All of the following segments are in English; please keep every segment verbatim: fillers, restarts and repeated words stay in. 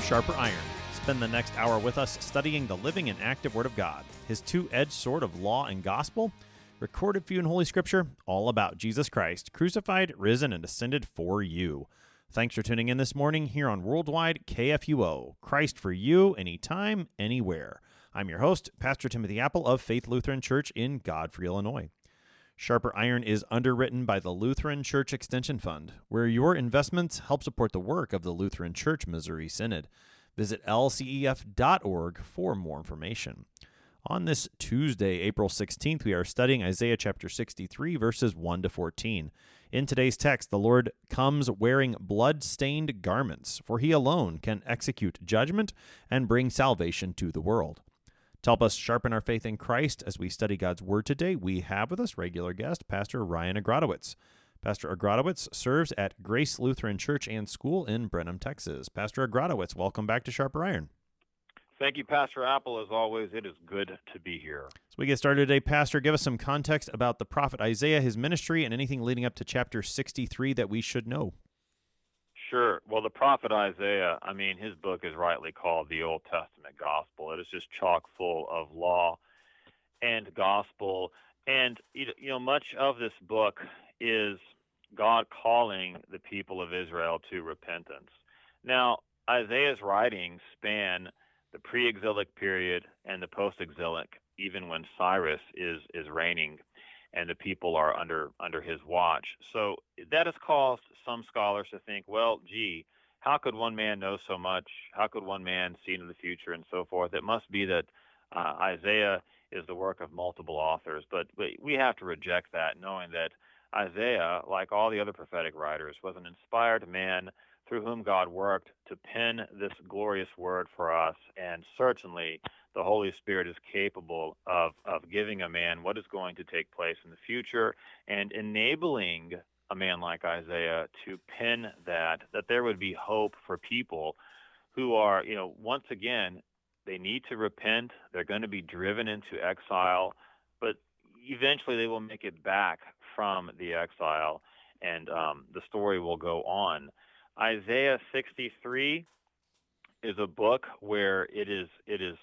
Sharper Iron. Spend the next hour with us studying the living and active Word of God, His two-edged sword of law and gospel, recorded for you in Holy Scripture, all about Jesus Christ, crucified, risen, and ascended for you. Thanks for tuning in this morning here on Worldwide K F U O, Christ for you, anytime, anywhere. I'm your host, Pastor Timothy Apple of Faith Lutheran Church in Godfrey, Illinois. Sharper Iron is underwritten by the Lutheran Church Extension Fund, where your investments help support the work of the Lutheran Church Missouri Synod. Visit L C E F dot org for more information. On this Tuesday, April sixteenth, we are studying Isaiah chapter sixty-three, verses one to fourteen. In today's text, the Lord comes wearing blood-stained garments, for he alone can execute judgment and bring salvation to the world. To help us sharpen our faith in Christ as we study God's Word today, we have with us regular guest, Pastor Ryan Agrodowitz. Pastor Agrodowitz serves at Grace Lutheran Church and School in Brenham, Texas. Pastor Agrodowitz, welcome back to Sharper Iron. Thank you, Pastor Apple. As always, it is good to be here. So we get started today. Pastor, give us some context about the prophet Isaiah, his ministry, and anything leading up to chapter sixty-three that we should know. Sure. Well, the prophet Isaiah, I mean, his book is rightly called the Old Testament Gospel. It is just chock full of law and gospel. And, you know, much of this book is God calling the people of Israel to repentance. Now, Isaiah's writings span the pre-exilic period and the post-exilic, even when Cyrus is, is reigning and the people are under under his watch. So that has caused some scholars to think, well, gee, how could one man know so much? How could one man see into the future and so forth? It must be that uh, Isaiah is the work of multiple authors. But, but we have to reject that, knowing that Isaiah, like all the other prophetic writers, was an inspired man through whom God worked to pen this glorious word for us. And certainly the Holy Spirit is capable of, of giving a man what is going to take place in the future and enabling a man like Isaiah to pen that, that there would be hope for people who are, you know, once again, they need to repent. They're going to be driven into exile, but eventually they will make it back from the exile, and um, the story will go on. Isaiah sixty-three is a book where it is it is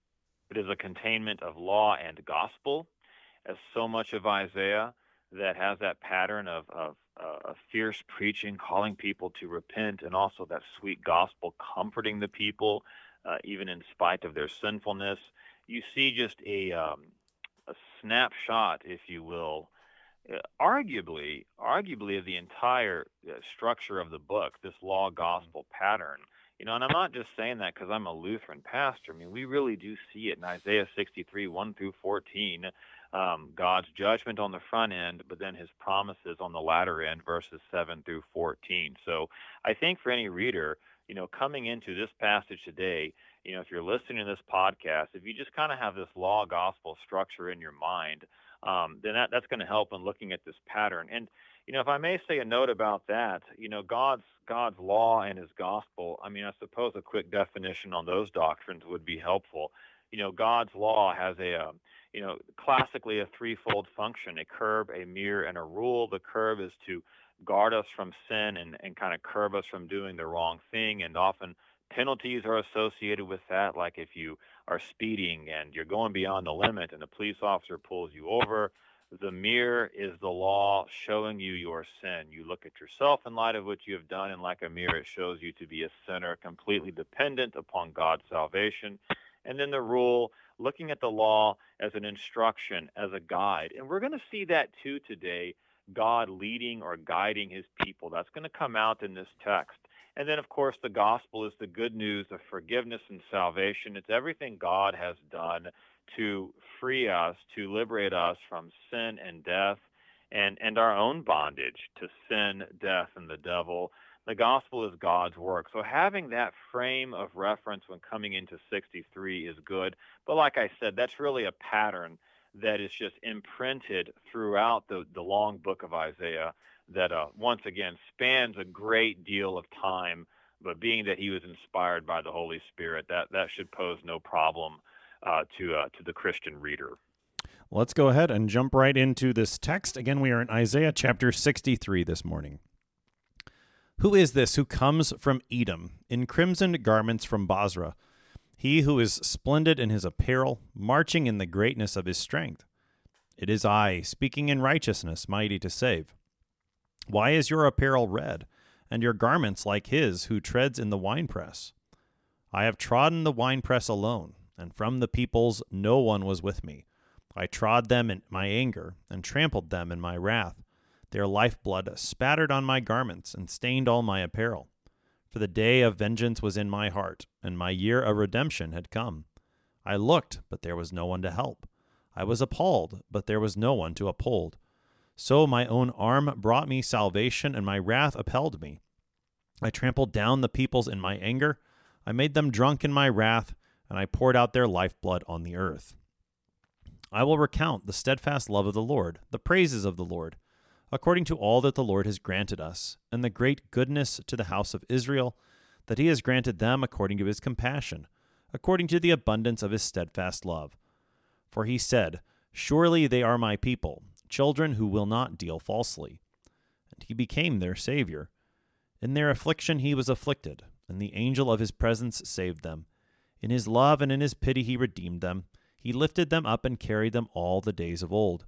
it is a containment of law and gospel, as so much of Isaiah that has that pattern of of, uh, of fierce preaching, calling people to repent, and also that sweet gospel comforting the people, uh, even in spite of their sinfulness. You see just a um, a snapshot, if you will, Uh, arguably, arguably of the entire uh, structure of the book, this law gospel pattern. You know, and I'm not just saying that because I'm a Lutheran pastor. I mean, we really do see it in Isaiah sixty-three, one through fourteen, um, God's judgment on the front end, but then his promises on the latter end, verses seven through fourteen. So I think for any reader, you know, coming into this passage today, you know, if you're listening to this podcast, if you just kind of have this law gospel structure in your mind, um, then that, that's going to help in looking at this pattern. And, you know, if I may say a note about that, you know, God's God's law and his gospel, I mean, I suppose a quick definition on those doctrines would be helpful. You know, God's law has a, uh, you know, classically a threefold function: a curb, a mirror, and a rule. The curb is to guard us from sin and, and kind of curb us from doing the wrong thing, and often penalties are associated with that, like if you are speeding and you're going beyond the limit and the police officer pulls you over. The mirror is the law showing you your sin. You look at yourself in light of what you have done, and like a mirror, it shows you to be a sinner, completely dependent upon God's salvation. And then the rule, looking at the law as an instruction, as a guide. And we're going to see that too today, God leading or guiding his people. That's going to come out in this text. And then, of course, the gospel is the good news of forgiveness and salvation. It's everything God has done to free us, to liberate us from sin and death, and, and our own bondage to sin, death, and the devil. The gospel is God's work. So having that frame of reference when coming into sixty-three is good. But like I said, that's really a pattern that is just imprinted throughout the, the long book of Isaiah that, uh, once again, spans a great deal of time. But being that he was inspired by the Holy Spirit, that, that should pose no problem uh, to uh, to the Christian reader. Let's go ahead and jump right into this text. Again, we are in Isaiah chapter sixty-three this morning. Who is this who comes from Edom, in crimsoned garments from Basra? He who is splendid in his apparel, marching in the greatness of his strength. It is I, speaking in righteousness, mighty to save. Why is your apparel red, and your garments like his who treads in the winepress? I have trodden the winepress alone, and from the peoples no one was with me. I trod them in my anger, and trampled them in my wrath. Their lifeblood spattered on my garments, and stained all my apparel. For the day of vengeance was in my heart, and my year of redemption had come. I looked, but there was no one to help. I was appalled, but there was no one to uphold. So my own arm brought me salvation, and my wrath upheld me. I trampled down the peoples in my anger. I made them drunk in my wrath, and I poured out their lifeblood on the earth. I will recount the steadfast love of the Lord, the praises of the Lord, according to all that the Lord has granted us, and the great goodness to the house of Israel, that he has granted them according to his compassion, according to the abundance of his steadfast love. For he said, Surely they are my people, children who will not deal falsely. And he became their Savior. In their affliction he was afflicted, and the angel of his presence saved them. In his love and in his pity he redeemed them. He lifted them up and carried them all the days of old.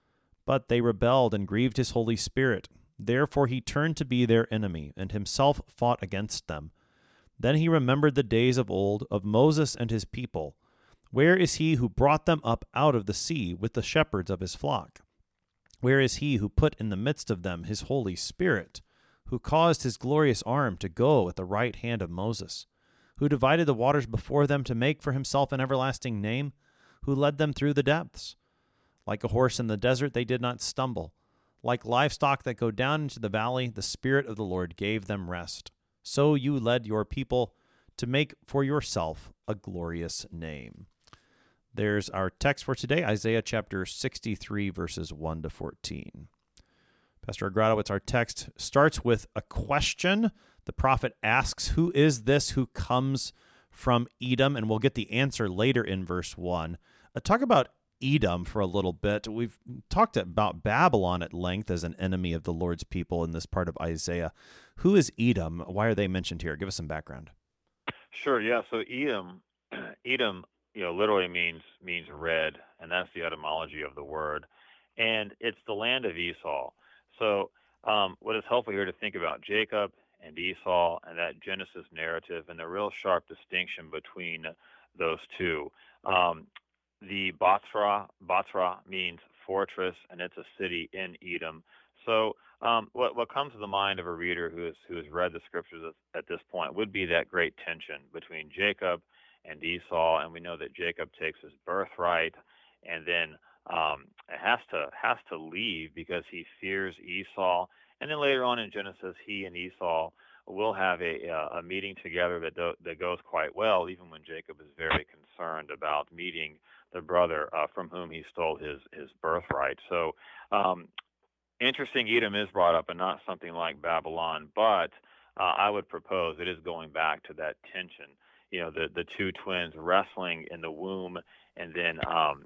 But they rebelled and grieved his Holy Spirit. Therefore he turned to be their enemy, and himself fought against them. Then he remembered the days of old, of Moses and his people. Where is he who brought them up out of the sea with the shepherds of his flock? Where is he who put in the midst of them his Holy Spirit, who caused his glorious arm to go at the right hand of Moses, who divided the waters before them to make for himself an everlasting name, who led them through the depths? Like a horse in the desert, they did not stumble. Like livestock that go down into the valley, the Spirit of the Lord gave them rest. So you led your people to make for yourself a glorious name. There's our text for today, Isaiah chapter sixty-three, verses one to fourteen. Pastor Agradowitz, our text starts with a question. The prophet asks, who is this who comes from Edom? And we'll get the answer later in verse one. Uh, talk about Edom for a little bit. We've talked about Babylon at length as an enemy of the Lord's people in this part of Isaiah. Who is Edom? Why are they mentioned here? Give us some background. Sure, yeah. So Edom, Edom, you know, literally means means red, and that's the etymology of the word. And it's the land of Esau. So um, what is helpful here to think about Jacob and Esau and that Genesis narrative and the real sharp distinction between those two. Um, the Batsra, Batsra means fortress, and it's a city in Edom. So um, what what comes to the mind of a reader who has who has read the scriptures at, at this point would be that great tension between Jacob and Esau, and we know that Jacob takes his birthright, and then um, has to has to leave because he fears Esau. And then later on in Genesis, he and Esau will have a a meeting together that do, that goes quite well, even when Jacob is very concerned about meeting the brother uh, from whom he stole his his birthright. So um, interesting, Edom is brought up, and not something like Babylon, but uh, I would propose it is going back to that tension. You know, the the two twins wrestling in the womb, and then um,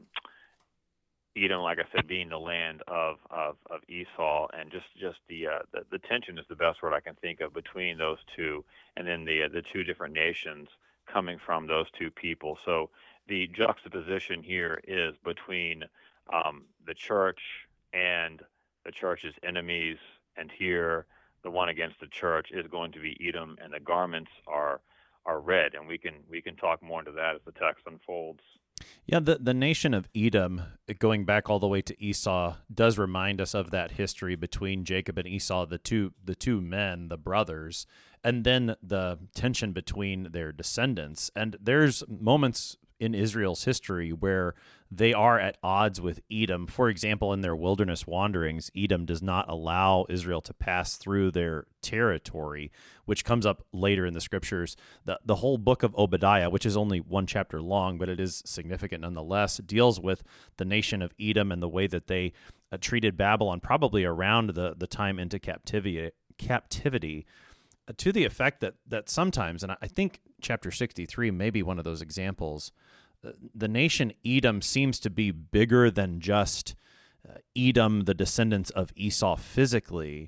Edom, like I said, being the land of, of, of Esau, and just just the, uh, the the tension is the best word I can think of between those two, and then the uh, the two different nations coming from those two people. So the juxtaposition here is between um, the church and the church's enemies, and here the one against the church is going to be Edom, and the garments are are red, and we can we can talk more into that as the text unfolds. Yeah, the, the nation of Edom, going back all the way to Esau, does remind us of that history between Jacob and Esau, the two the two men, the brothers, and then the tension between their descendants. And there's moments in Israel's history where they are at odds with Edom. For example, in their wilderness wanderings, Edom does not allow Israel to pass through their territory, which comes up later in the scriptures. The, the whole book of Obadiah, which is only one chapter long, but it is significant nonetheless, deals with the nation of Edom and the way that they uh, treated Babylon, probably around the, the time into captivity, captivity uh, to the effect that, that sometimes, and I think chapter sixty-three may be one of those examples, the nation Edom seems to be bigger than just uh, Edom, the descendants of Esau physically,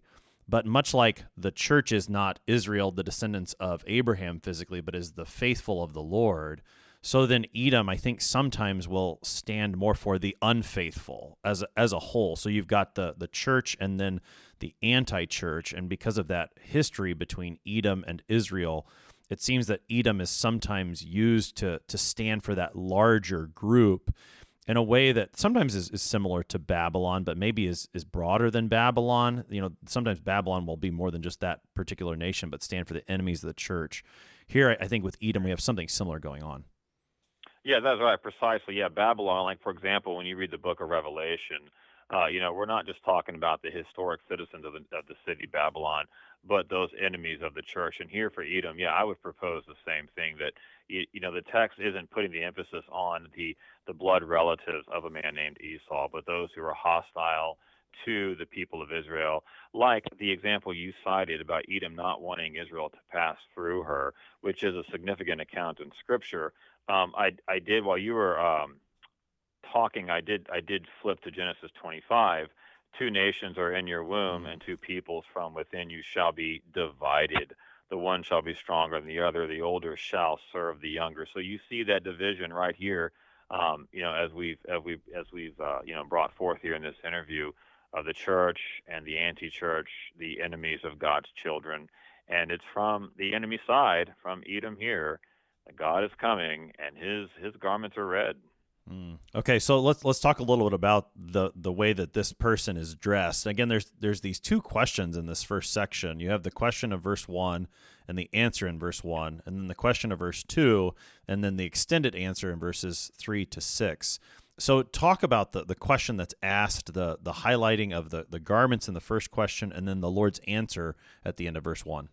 But much like the church is not Israel, the descendants of Abraham physically, but is the faithful of the Lord, so then Edom, I think, sometimes will stand more for the unfaithful as a, as a whole. So you've got the the church and then the anti-church, and because of that history between Edom and Israel, it seems that Edom is sometimes used to to stand for that larger group in a way that sometimes is, is similar to Babylon, but maybe is is broader than Babylon. You know, sometimes Babylon will be more than just that particular nation, but stand for the enemies of the church. Here, I think with Edom, we have something similar going on. Yeah, that's right, precisely. Yeah, Babylon, like, for example, when you read the book of Revelation, uh, you know, we're not just talking about the historic citizens of the, of the city Babylon, but those enemies of the church. And here for Edom, yeah, I would propose the same thing, that, you, you know, the text isn't putting the emphasis on the, the blood relatives of a man named Esau, but those who are hostile to the people of Israel, like the example you cited about Edom not wanting Israel to pass through her, which is a significant account in Scripture. Um, I, I did, while you were um, talking, I did I did flip to Genesis twenty-five. Two nations are in your womb, and two peoples from within you shall be divided. The one shall be stronger than the other. The older shall serve the younger. So you see that division right here. Um, you know, as we've as we've as we've uh, you know brought forth here in this interview of the church and the anti-church, the enemies of God's children, and it's from the enemy side, from Edom here. God is coming, and his his garments are red. Mm. Okay, so let's let's talk a little bit about the the way that this person is dressed. Again, there's there's these two questions in this first section. You have the question of verse one and the answer in verse one, and then the question of verse two, and then the extended answer in verses three to six. So talk about the, the question that's asked, the the highlighting of the, the garments in the first question, and then the Lord's answer at the end of verse one.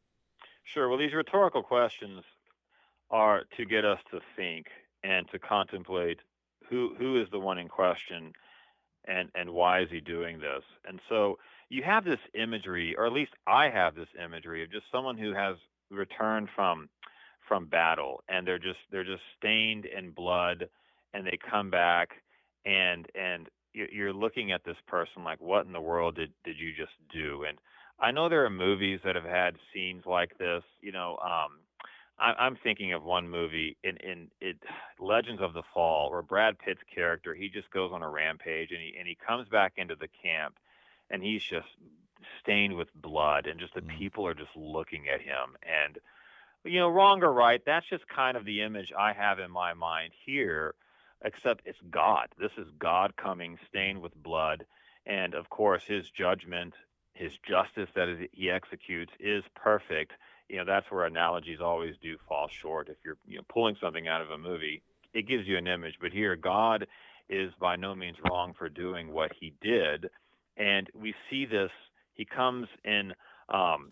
Sure. Well, these rhetorical questions are to get us to think and to contemplate who who is the one in question, and and why is he doing this. And so you have this imagery, or at least I have this imagery, of just someone who has returned from from battle, and they're just they're just stained in blood, and they come back, and and you- you're looking at this person like, what in the world did did you just do? And I know there are movies that have had scenes like this. You know, um, I, I'm thinking of one movie in in it, Legends of the Fall, where Brad Pitt's character, he just goes on a rampage, and he and he comes back into the camp, and he's just stained with blood, and just the Mm. people are just looking at him. And you know, wrong or right, that's just kind of the image I have in my mind here, except it's God. This is God coming stained with blood. And of course, his judgment, his justice that is- he executes is perfect. You know, that's where analogies always do fall short. If you're, you know, pulling something out of a movie, it gives you an image. But here, God is by no means wrong for doing what he did. And we see this, he comes in um,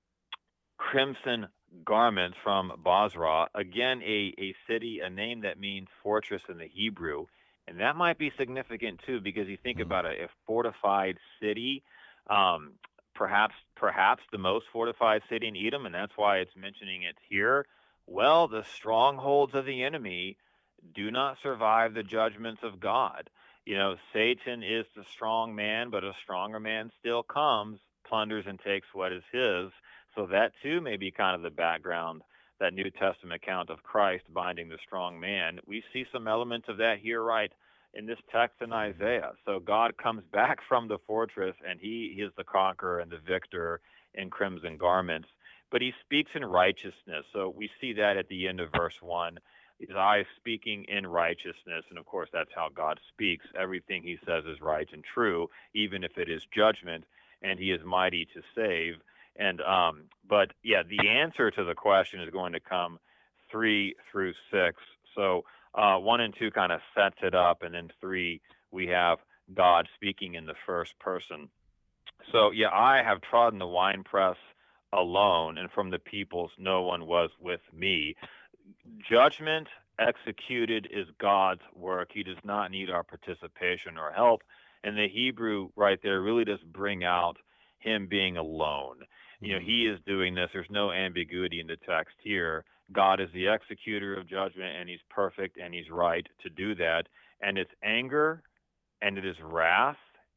crimson garments from Basra, again, a, a city, a name that means fortress in the Hebrew. And that might be significant too, because you think Mm. about a, a fortified city, um, perhaps perhaps the most fortified city in Edom, and that's why it's mentioning it here. Well, the strongholds of the enemy do not survive the judgments of God. You know, Satan is the strong man, but a stronger man still comes, plunders, and takes what is his. So that too may be kind of the background, that New Testament account of Christ binding the strong man. We see some elements of that here, right, in this text in Isaiah. So God comes back from the fortress, and he, he is the conqueror and the victor in crimson garments. But he speaks in righteousness. So we see that at the end of verse one. His eyes speaking in righteousness. And of course, that's how God speaks. Everything he says is right and true, even if it is judgment, and he is mighty to save. And um, but yeah, the answer to the question is going to come three through six. So uh, one and two kind of sets it up, and then three we have God speaking in the first person. So yeah, I have trodden the winepress alone, and from the peoples no one was with me. Judgment executed is God's work. He does not need our participation or help. And the Hebrew right there really does bring out him being alone. You know, he is doing this. There's no ambiguity in the text here. God is the executor of judgment, and he's perfect, and he's right to do that. And it's anger, and it is wrath,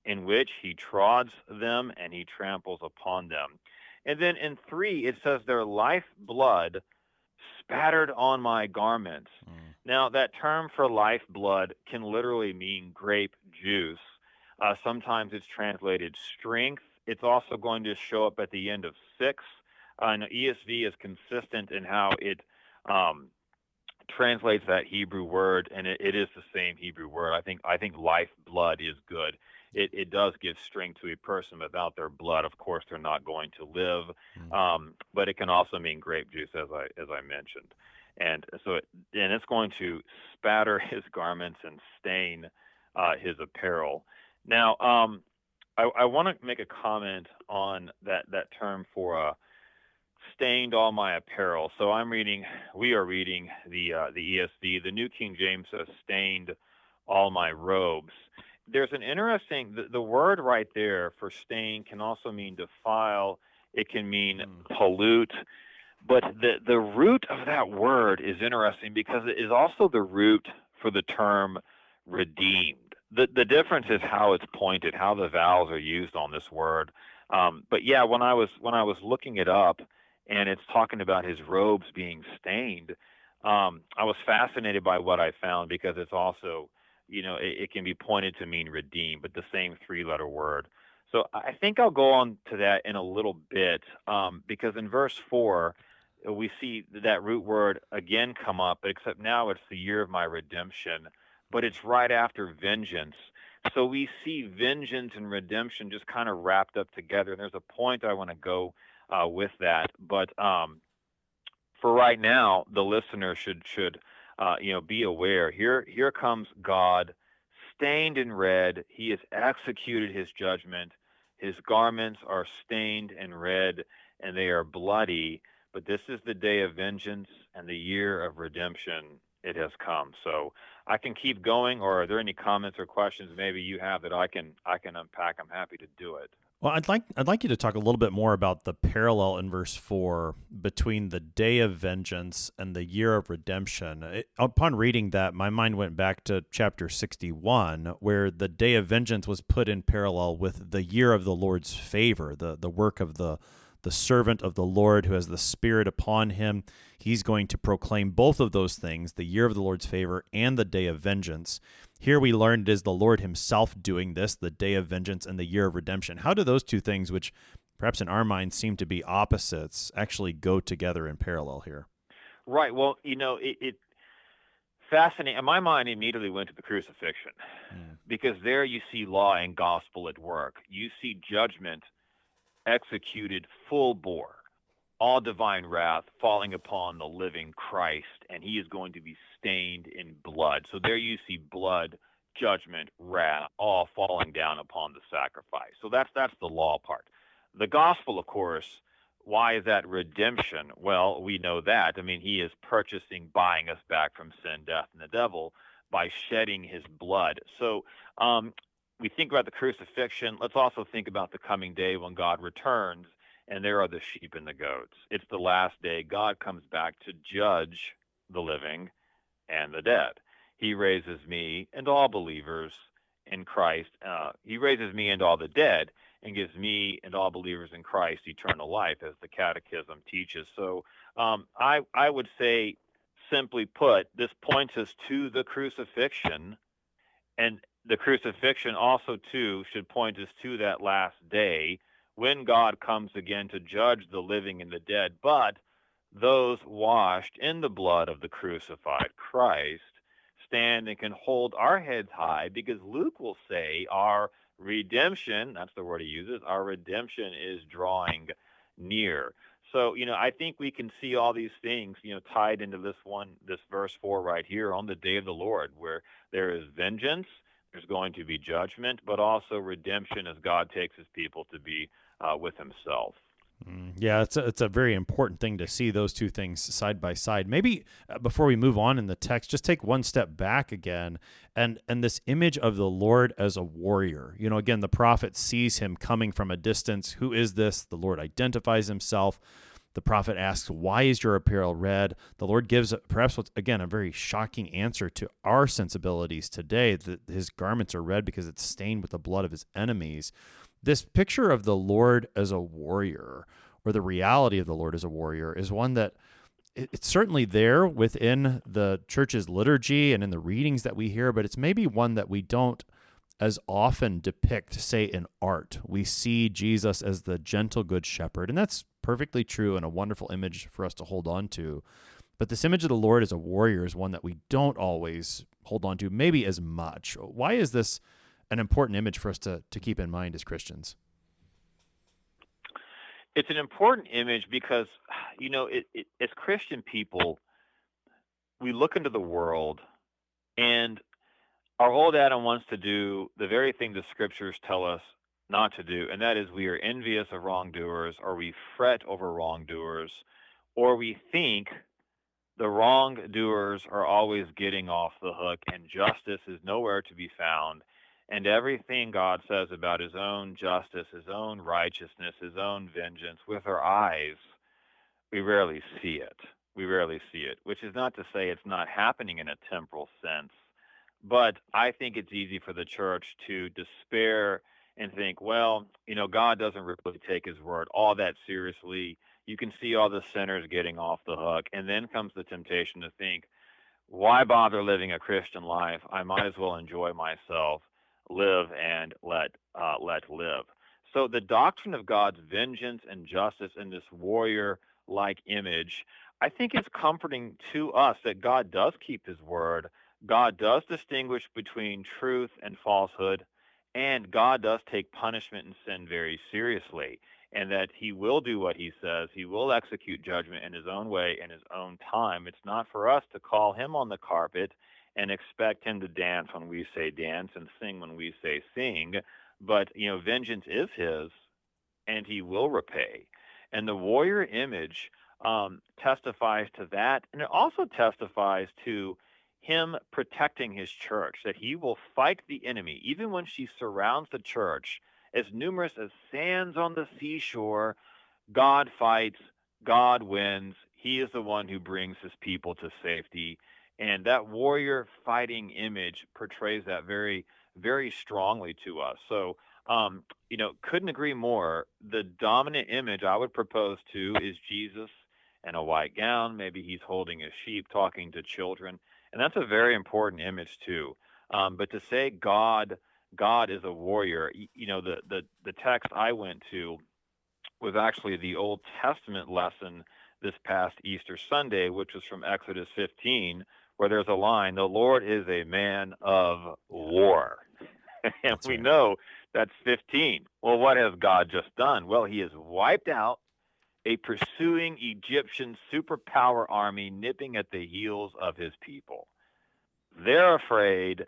in which he trods them and he tramples upon them. And then in three, it says their lifeblood spattered on my garments. Mm. Now, that term for lifeblood can literally mean grape juice. Uh, sometimes it's translated strength. It's also going to show up at the end of six. Uh, and E S V is consistent in how it um, translates that Hebrew word, and it, it is the same Hebrew word. I think I think lifeblood is good. It, it does give strength to a person. Without their blood, of course, they're not going to live. Mm-hmm. Um, but it can also mean grape juice, as I as I mentioned, and so it, and it's going to spatter his garments and stain uh, his apparel. Now, um, I, I want to make a comment on that that term for uh, stained all my apparel. So I'm reading. We are reading the uh, the E S V. The New King James says stained all my robes. There's an interesting, the, the word right there for stain can also mean defile. It can mean mm. pollute. But the, the root of that word is interesting because it is also the root for the term redeemed. The, the difference is how it's pointed, how the vowels are used on this word. Um, but yeah, when I was when I was looking it up and it's talking about his robes being stained, um, I was fascinated by what I found because it's also, you know, it, it can be pointed to mean redeem, but the same three-letter word. So I think I'll go on to that in a little bit um, because in verse four, we see that root word again come up, except now it's the year of my redemption, but it's right after vengeance. So we see vengeance and redemption just kind of wrapped up together. And there's a point I want to go uh, with that. But um, for right now, the listener should should – Uh, you know, be aware. Here, here comes God, stained in red. He has executed his judgment. His garments are stained in red, and they are bloody. But this is the day of vengeance and the year of redemption. It has come. So I can keep going. Or are there any comments or questions maybe you have that I can I can unpack? I'm happy to do it. Well, I'd like I'd like you to talk a little bit more about the parallel in verse four between the day of vengeance and the year of redemption. It, upon reading that, my mind went back to chapter sixty-one, where the day of vengeance was put in parallel with the year of the Lord's favor, the the work of the the servant of the Lord who has the Spirit upon him. He's going to proclaim both of those things, the year of the Lord's favor and the day of vengeance. Here we learned it is the Lord himself doing this, the day of vengeance and the year of redemption. How do those two things, which perhaps in our minds seem to be opposites, actually go together in parallel here? Right. Well, you know, it, it fascinating. My mind immediately went to the crucifixion mm. because there you see law and gospel at work. You see judgment executed full bore, all divine wrath falling upon the living Christ, and he is going to be stained in blood. So there you see blood, judgment, wrath, all falling down upon the sacrifice. So that's that's the law part. The gospel, of course, why is that redemption? Well, we know that. I mean, he is purchasing, buying us back from sin, death, and the devil by shedding his blood. So um, we think about the crucifixion. Let's also think about the coming day when God returns, and there are the sheep and the goats. It's the last day. God comes back to judge the living and the dead. He raises me and all believers in Christ. Uh, he raises me and all the dead and gives me and all believers in Christ eternal life, as the Catechism teaches. So um, I, I would say, simply put, this points us to the crucifixion, and the crucifixion also, too, should point us to that last day when God comes again to judge the living and the dead. But those washed in the blood of the crucified Christ stand and can hold our heads high, because Luke will say our redemption, that's the word he uses, our redemption is drawing near. So, you know, I think we can see all these things, you know, tied into this one, this verse four right here, on the day of the Lord, where there is vengeance, there's going to be judgment, but also redemption as God takes his people to be uh, with himself. Mm, yeah, it's a, it's a very important thing to see those two things side by side. Maybe uh, before we move on in the text, just take one step back again, and and this image of the Lord as a warrior. You know, again, the prophet sees him coming from a distance. Who is this? The Lord identifies himself. The prophet asks, "Why is your apparel red?" The Lord gives perhaps what's, again, a very shocking answer to our sensibilities today, that his garments are red because it's stained with the blood of his enemies. This picture of the Lord as a warrior, or the reality of the Lord as a warrior, is one that it's certainly there within the church's liturgy and in the readings that we hear, but it's maybe one that we don't as often depict, say, in art. We see Jesus as the gentle good shepherd, and that's perfectly true and a wonderful image for us to hold on to. But this image of the Lord as a warrior is one that we don't always hold on to, maybe as much. Why is this an important image for us to, to keep in mind as Christians? It's an important image because, you know, it, it, as Christian people, we look into the world, and our old Adam wants to do the very thing the scriptures tell us not to do, and that is we are envious of wrongdoers, or we fret over wrongdoers, or we think the wrongdoers are always getting off the hook and justice is nowhere to be found. And everything God says about his own justice, his own righteousness, his own vengeance, with our eyes, we rarely see it. We rarely see it, which is not to say it's not happening in a temporal sense. But I think it's easy for the church to despair and think, well, you know, God doesn't really take his word all that seriously. You can see all the sinners getting off the hook. And then comes the temptation to think, why bother living a Christian life? I might as well enjoy myself, live and let uh, let live. So the doctrine of God's vengeance and justice in this warrior-like image, I think it's comforting to us that God does keep his word. God does distinguish between truth and falsehood, and God does take punishment and sin very seriously, and that he will do what he says. He will execute judgment in his own way, in his own time. It's not for us to call him on the carpet and expect him to dance when we say dance and sing when we say sing. But, you know, vengeance is his, and he will repay. And the warrior image um, testifies to that, and it also testifies to him protecting his church, that he will fight the enemy, even when she surrounds the church, as numerous as sands on the seashore. God fights, God wins. He is the one who brings his people to safety. And that warrior fighting image portrays that very, very strongly to us. So, um, you know, couldn't agree more. The dominant image I would propose to is Jesus in a white gown. Maybe he's holding a sheep, talking to children. And that's a very important image too. Um, but to say God, God is a warrior, you, you know, the, the, the text I went to was actually the Old Testament lesson this past Easter Sunday, which was from Exodus fifteen, where there's a line, the Lord is a man of war. And That's we right. know that's fifteen. Well, what has God just done? Well, he has wiped out a pursuing Egyptian superpower army nipping at the heels of his people. They're afraid,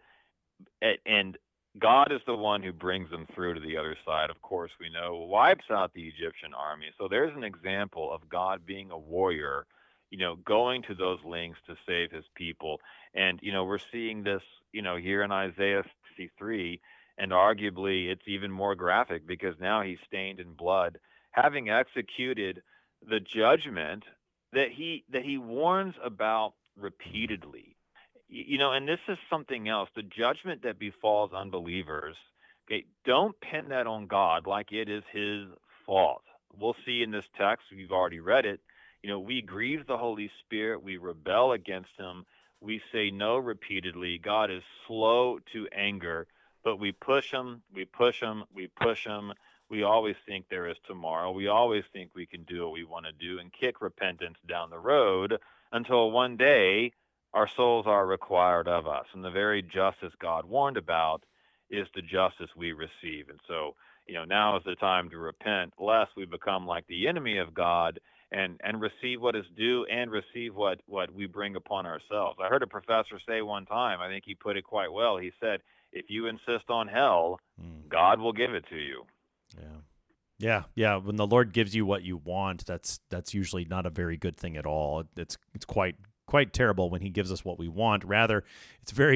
and God is the one who brings them through to the other side, of course, we know, wipes out the Egyptian army. So there's an example of God being a warrior, you know, going to those lengths to save his people. And, you know, we're seeing this, you know, here in Isaiah sixty-three, and arguably it's even more graphic because now he's stained in blood, having executed the judgment that he that he warns about repeatedly. You know, and this is something else, the judgment that befalls unbelievers, okay, don't pin that on God like it is his fault. We'll see in this text, we've already read it, you know, we grieve the Holy Spirit, we rebel against him, we say no repeatedly. God is slow to anger, but we push him, we push him, we push him. We always think there is tomorrow. We always think we can do what we want to do and kick repentance down the road until one day our souls are required of us. And the very justice God warned about is the justice we receive. And so, you know, now is the time to repent, lest we become like the enemy of God and, and receive what is due and receive what, what we bring upon ourselves. I heard a professor say one time, I think he put it quite well. He said, if you insist on hell, mm. God will give it to you. Yeah. Yeah, yeah. When the Lord gives you what you want, that's that's usually not a very good thing at all. It's it's quite quite terrible when he gives us what we want. Rather, it's very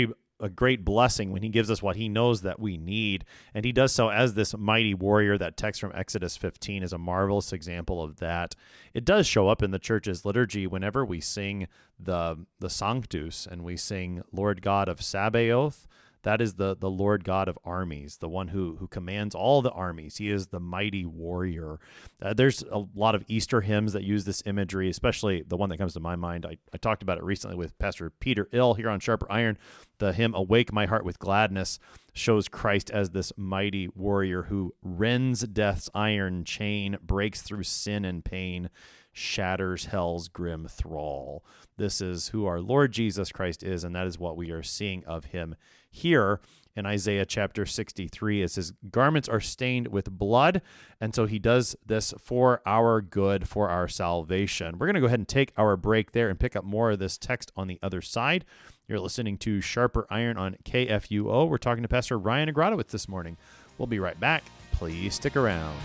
a great blessing when he gives us what he knows that we need. And he does so as this mighty warrior. That text from Exodus fifteen is a marvelous example of that. It does show up in the church's liturgy whenever we sing the the Sanctus and we sing Lord God of Sabaoth. That is the the Lord God of armies, the one who who commands all the armies. He is the mighty warrior. Uh, there's a lot of Easter hymns that use this imagery, especially the one that comes to my mind. I, I talked about it recently with Pastor Peter Ill here on Sharper Iron. The hymn Awake My Heart with Gladness shows Christ as this mighty warrior who rends death's iron chain, breaks through sin and pain, shatters hell's grim thrall. This is who our Lord Jesus Christ is, and that is what we are seeing of him here in Isaiah chapter sixty-three, as his garments are stained with blood, and so he does this for our good, for our salvation. We're going to go ahead and take our break there and pick up more of this text on the other side. You're listening to Sharper Iron on K F U O. We're talking to Pastor Ryan Agrodowitz this morning. We'll be right back. Please stick around.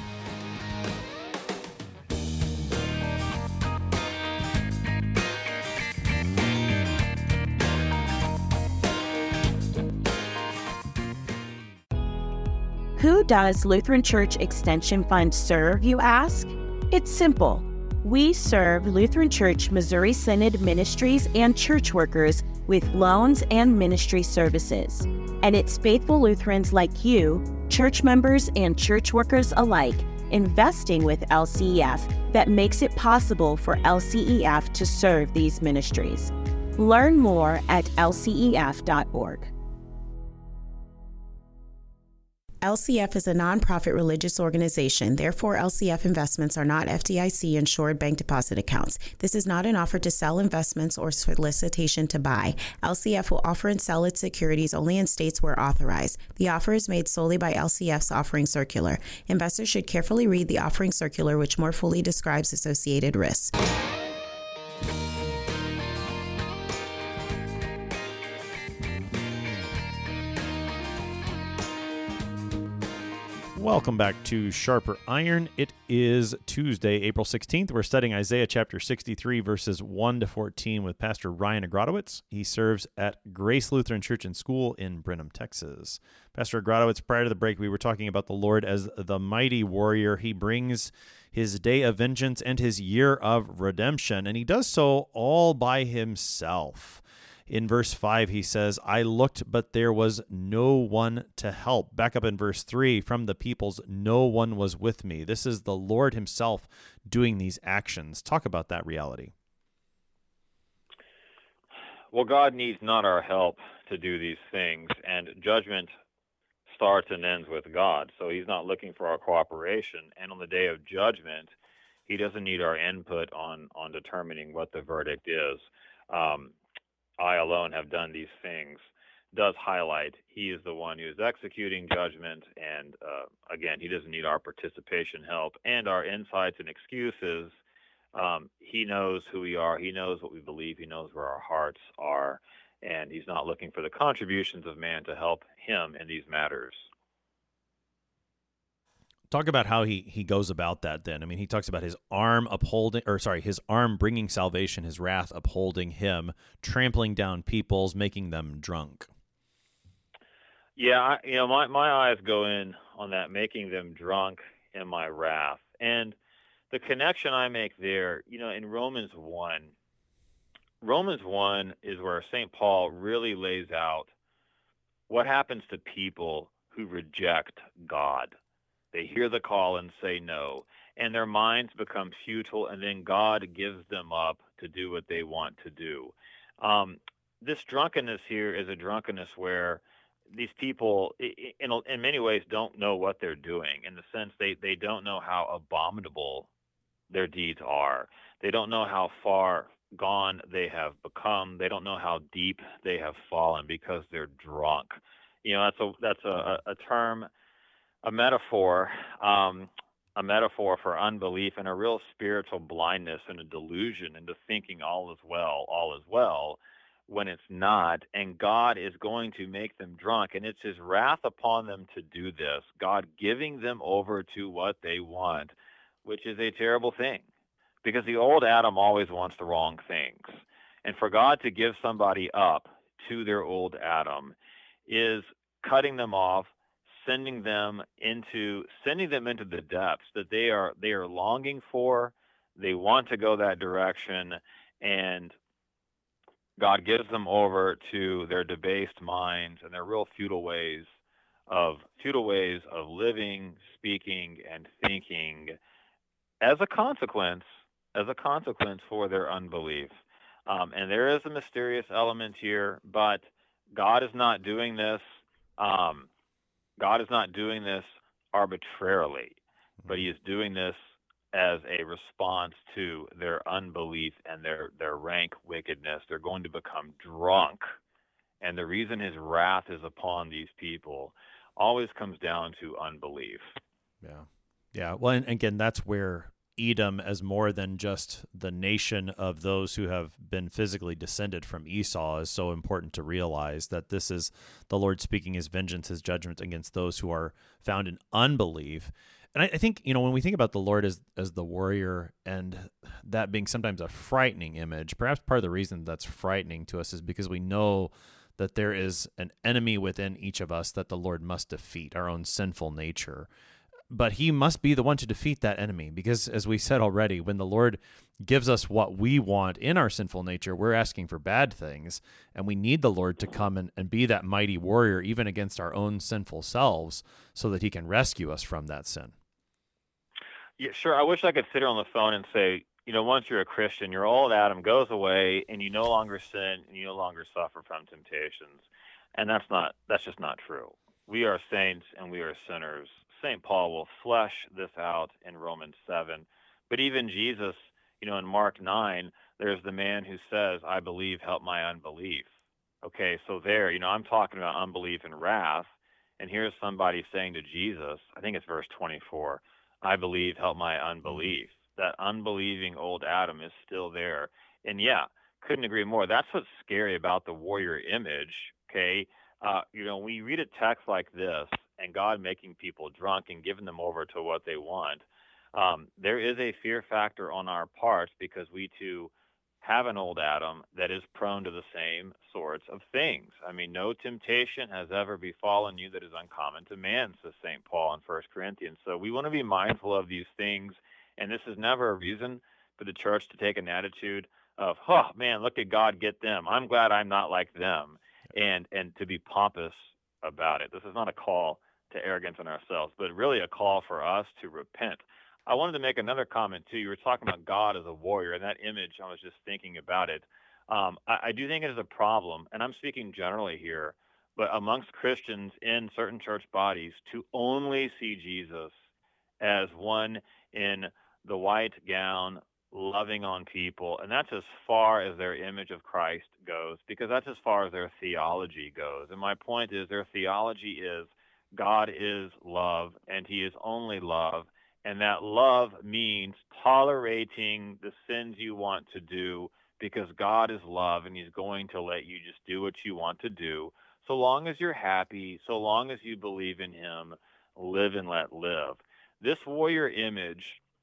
Who does Lutheran Church Extension Fund serve, you ask? It's simple. We serve Lutheran Church Missouri Synod ministries and church workers with loans and ministry services. And it's faithful Lutherans like you, church members and church workers alike, investing with L C E F that makes it possible for L C E F to serve these ministries. Learn more at L C E F dot org. L C F is a nonprofit religious organization. Therefore, L C F investments are not F D I C-insured bank deposit accounts. This is not an offer to sell investments or solicitation to buy. L C F will offer and sell its securities only in states where authorized. The offer is made solely by L C F's offering circular. Investors should carefully read the offering circular, which more fully describes associated risks. Welcome back to Sharper Iron. It is Tuesday, April sixteenth. We're studying Isaiah chapter sixty-three, verses one to fourteen with Pastor Ryan Agrodowitz. He serves at Grace Lutheran Church and School in Brenham, Texas. Pastor Agrodowitz, prior to the break, we were talking about the Lord as the mighty warrior. He brings his day of vengeance and his year of redemption, and he does so all by himself. In verse five, he says, I looked, but there was no one to help. Back up in verse three, from the peoples, no one was with me. This is the Lord himself doing these actions. Talk about that reality. Well, God needs not our help to do these things, and judgment starts and ends with God. So he's not looking for our cooperation. And on the day of judgment, he doesn't need our input on, on determining what the verdict is. Um, I alone have done these things, does highlight he is the one who is executing judgment. And uh, again, he doesn't need our participation, help, and our insights and excuses. Um, he knows who we are. He knows what we believe. He knows where our hearts are. And he's not looking for the contributions of man to help him in these matters. Talk about how he, he goes about that then. I mean, he talks about his arm upholding, or sorry, his arm bringing salvation, his wrath upholding him, trampling down peoples, making them drunk. Yeah, I, you know, my, my eyes go in on that, making them drunk in my wrath. And the connection I make there, you know, in Romans one, Romans one is where Saint Paul really lays out what happens to people who reject God. They hear the call and say no, and their minds become futile, and then God gives them up to do what they want to do. Um, this drunkenness here is a drunkenness where these people, in, in many ways, don't know what they're doing, in the sense they, they don't know how abominable their deeds are. They don't know how far gone they have become. They don't know how deep they have fallen because they're drunk. You know, that's a, that's a, a term, a metaphor, um, a metaphor for unbelief and a real spiritual blindness and a delusion into thinking all is well, all is well, when it's not. And God is going to make them drunk, and it's his wrath upon them to do this, God giving them over to what they want, which is a terrible thing, because the old Adam always wants the wrong things. And for God to give somebody up to their old Adam is cutting them off, sending them into sending them into the depths that they are they are longing for. They want to go that direction, and God gives them over to their debased minds and their real futile ways of futile ways of living, speaking, and thinking as a consequence, as a consequence for their unbelief. Um, and there is a mysterious element here, but God is not doing this. Um, God is not doing this arbitrarily, but He is doing this as a response to their unbelief and their, their rank wickedness. They're going to become drunk. And the reason His wrath is upon these people always comes down to unbelief. Yeah. Yeah. Well, and again, that's where Edom, as more than just the nation of those who have been physically descended from Esau, is so important to realize that this is the Lord speaking His vengeance, His judgment against those who are found in unbelief. And I, I think, you know, when we think about the Lord as as the warrior, and that being sometimes a frightening image, perhaps part of the reason that's frightening to us is because we know that there is an enemy within each of us that the Lord must defeat, our own sinful nature. But He must be the one to defeat that enemy, because as we said already, when the Lord gives us what we want in our sinful nature, we're asking for bad things, and we need the Lord to come and, and be that mighty warrior even against our own sinful selves so that He can rescue us from that sin. Yeah, sure. I wish I could sit here on the phone and say, you know, once you're a Christian, your old Adam goes away and you no longer sin and you no longer suffer from temptations. And that's not, that's just not true. We are saints and we are sinners. Saint Paul will flesh this out in Romans seven. But even Jesus, you know, in Mark nine, there's the man who says, I believe, help my unbelief. Okay, so there, you know, I'm talking about unbelief and wrath. And here's somebody saying to Jesus, I think it's verse twenty-four, I believe, help my unbelief. That unbelieving old Adam is still there. And yeah, couldn't agree more. That's what's scary about the warrior image, okay? Uh, you know, when you read a text like this and God making people drunk and giving them over to what they want, um, there is a fear factor on our parts because we too have an old Adam that is prone to the same sorts of things. I mean, no temptation has ever befallen you that is uncommon to man, says Saint Paul in First Corinthians. So we want to be mindful of these things. And this is never a reason for the church to take an attitude of, oh, man, look at God get them. I'm glad I'm not like them, and and to be pompous about it. This is not a call to arrogance in ourselves, but really a call for us to repent. I wanted to make another comment, too. You were talking about God as a warrior, and that image, I was just thinking about it. Um, I, I do think it is a problem, and I'm speaking generally here, but amongst Christians in certain church bodies, to only see Jesus as one in the white gown, loving on people, and that's as far as their image of Christ goes, because that's as far as their theology goes. And my point is, their theology is God is love, and He is only love, and that love means tolerating the sins you want to do because God is love, and He's going to let you just do what you want to do, so long as you're happy, so long as you believe in Him, live and let live. This warrior image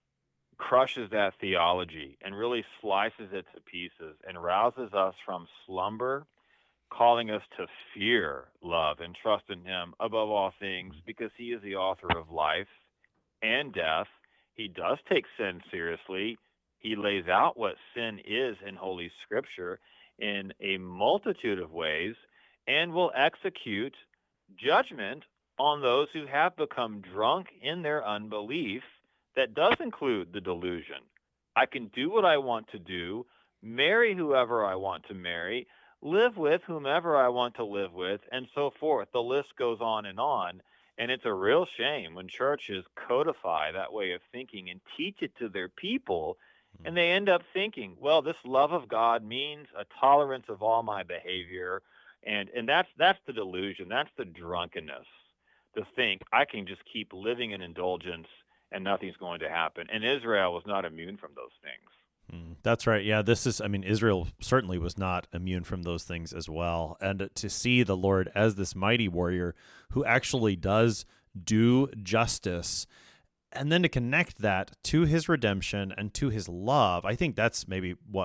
crushes that theology and really slices it to pieces and rouses us from slumber, calling us to fear love and trust in Him above all things, because He is the author of life and death. He does take sin seriously. He lays out what sin is in Holy Scripture in a multitude of ways and will execute judgment on those who have become drunk in their unbelief. That does include the delusion. I can do what I want to do, marry whoever I want to marry, live with whomever I want to live with, and so forth. The list goes on and on. And it's a real shame when churches codify that way of thinking and teach it to their people, and they end up thinking, well, this love of God means a tolerance of all my behavior. And, and that's, that's the delusion. That's the drunkenness, to think I can just keep living in indulgence and nothing's going to happen. And Israel was not immune from those things. Mm, that's right. Yeah, this is, I mean, Israel certainly was not immune from those things as well. And to see the Lord as this mighty warrior who actually does do justice, and then to connect that to His redemption and to His love, I think that's maybe what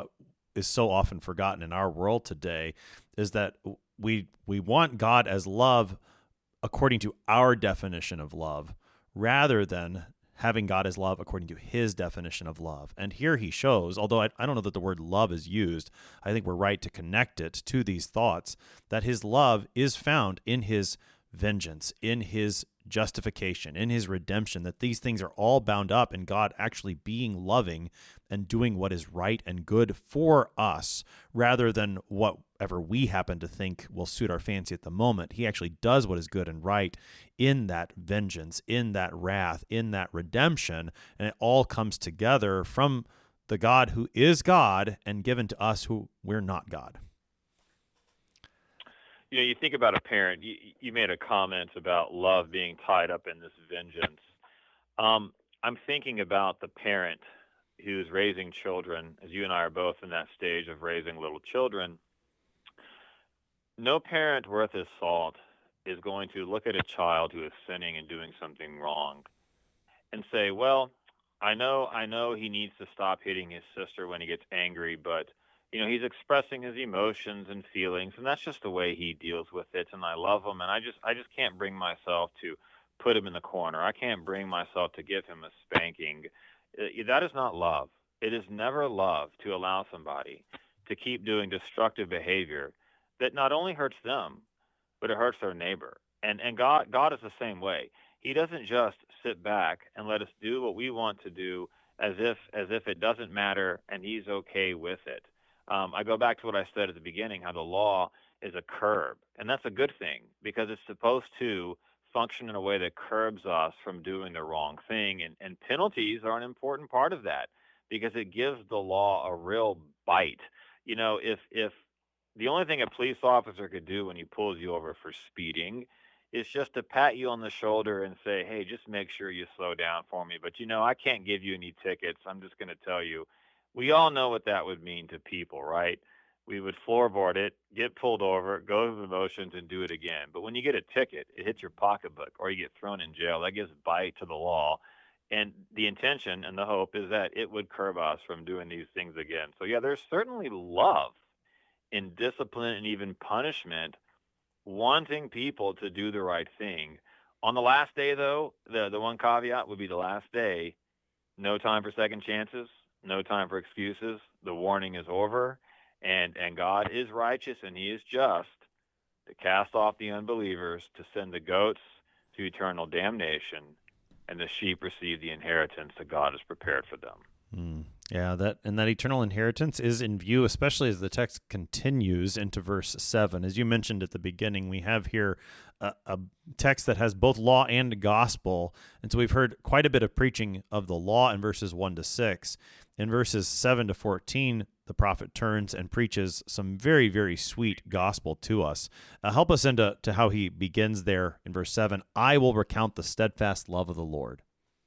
is so often forgotten in our world today is that we we want God as love according to our definition of love, rather than having God as love according to his definition of love. And here he shows, although I, I don't know that the word love is used, I think we're right to connect it to these thoughts, that his love is found in his vengeance, in his justification, in his redemption, that these things are all bound up in God actually being loving and doing what is right and good for us, rather than whatever we happen to think will suit our fancy at the moment. He actually does what is good and right in that vengeance, in that wrath, in that redemption, and it all comes together from the God who is God and given to us who we're not God. You know, you think about a parent, you, you made a comment about love being tied up in this vengeance. Um, I'm thinking about the parent who's raising children, as you and I are both in that stage of raising little children. No parent worth his salt is going to look at a child who is sinning and doing something wrong and say, well, I know, I know he needs to stop hitting his sister when he gets angry, but you know, he's expressing his emotions and feelings, and that's just the way he deals with it. And I love him, and I just, I just can't bring myself to put him in the corner. I can't bring myself to give him a spanking. That is not love. It is never love to allow somebody to keep doing destructive behavior that not only hurts them, but it hurts their neighbor. And and God, God is the same way. He doesn't just sit back and let us do what we want to do as if, as if it doesn't matter, and he's okay with it. Um, I go back to what I said at the beginning, how the law is a curb. And that's a good thing because it's supposed to function in a way that curbs us from doing the wrong thing. And, and penalties are an important part of that because it gives the law a real bite. You know, if if the only thing a police officer could do when he pulls you over for speeding is just to pat you on the shoulder and say, hey, just make sure you slow down for me. But, you know, I can't give you any tickets. I'm just going to tell you. We all know what that would mean to people, right? We would floorboard it, get pulled over, go through the motions, and do it again. But when you get a ticket, it hits your pocketbook or you get thrown in jail. That gives bite to the law. And the intention and the hope is that it would curb us from doing these things again. So, yeah, there's certainly love in discipline and even punishment, wanting people to do the right thing. On the last day, though, the, the one caveat would be the last day, no time for second chances. No time for excuses. The warning is over, and, and God is righteous and he is just to cast off the unbelievers, to send the goats to eternal damnation, and the sheep receive the inheritance that God has prepared for them. Mm. Yeah, that and that eternal inheritance is in view, especially as the text continues into verse seven. As you mentioned at the beginning, we have here a, a text that has both law and gospel, and so we've heard quite a bit of preaching of the law in verses one to six. In verses seven to fourteen, the prophet turns and preaches some very, very sweet gospel to us. Uh, help us into to how he begins there in verse seven. I will recount the steadfast love of the Lord.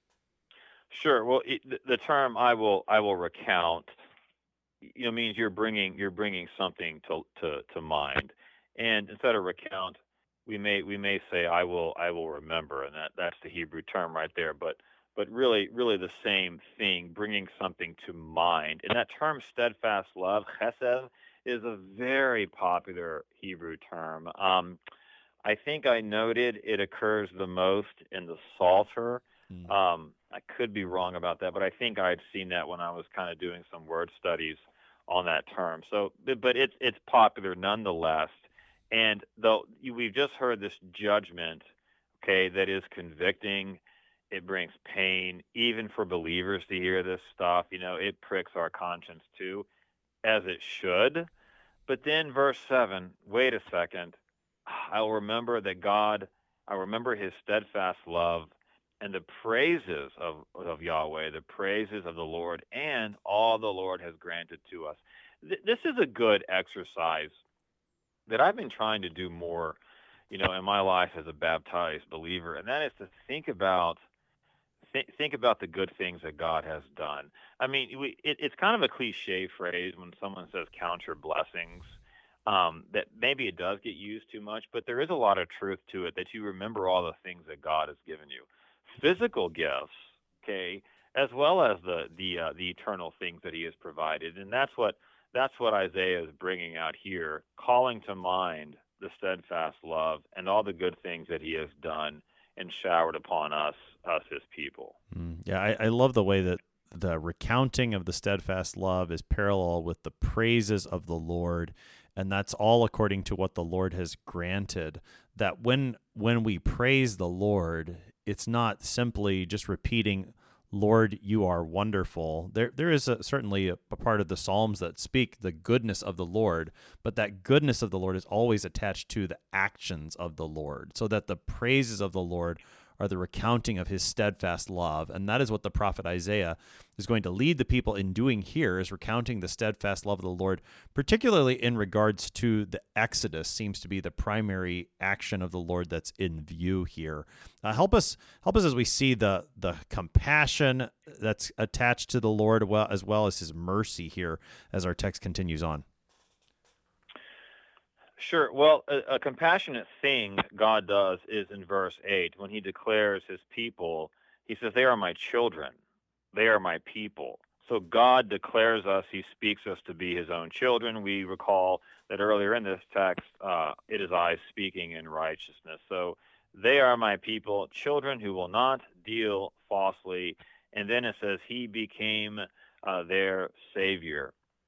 Sure. Well, it, the, the term "I will," I will recount, you know, means you're bringing you're bringing something to to to mind, and instead of recount, we may we may say "I will," I will remember, and that that's the Hebrew term right there. But but really really the same thing, bringing something to mind. And that term "steadfast love," chesed, is a very popular Hebrew term. Um, I think I noted it occurs the most in the Psalter. Mm. Um, I could be wrong about that, but I think I'd seen that when I was kind of doing some word studies on that term. So, but it's it's popular nonetheless. And though we've just heard this judgment, okay, that is convicting, it brings pain, even for believers to hear this stuff. You know, it pricks our conscience too, as it should. But then verse seven, wait a second, I'll remember that God, I remember his steadfast love and the praises of, of Yahweh, the praises of the Lord, and all the Lord has granted to us. Th- this is a good exercise that I've been trying to do more, you know, in my life as a baptized believer, and that is to think about th- think about the good things that God has done. I mean, we, it, it's kind of a cliche phrase when someone says count your blessings. Um, that maybe it does get used too much, but there is a lot of truth to it, that you remember all the things that God has given you. Physical gifts, okay, as well as the the uh, the eternal things that he has provided, and that's what that's what Isaiah is bringing out here, calling to mind the steadfast love and all the good things that he has done and showered upon us, us his people. Mm, yeah, I, I love the way that the recounting of the steadfast love is parallel with the praises of the Lord, and that's all according to what the Lord has granted. That when when we praise the Lord, it's not simply just repeating, Lord, you are wonderful. There, there is a, certainly a, a part of the Psalms that speak the goodness of the Lord, but that goodness of the Lord is always attached to the actions of the Lord, so that the praises of the Lord are the recounting of his steadfast love. And that is what the prophet Isaiah is going to lead the people in doing here, is recounting the steadfast love of the Lord, particularly in regards to the Exodus seems to be the primary action of the Lord that's in view here. Uh, help us help us as we see the the compassion that's attached to the Lord, well, as well as his mercy here as our text continues on. Sure. Well, a, a compassionate thing God does is in verse eight, when he declares his people, he says, they are my children. They are my people. So God declares us, he speaks us to be his own children. We recall that earlier in this text, uh, it is I speaking in righteousness. So they are my people, children who will not deal falsely. And then it says he became uh, their Savior.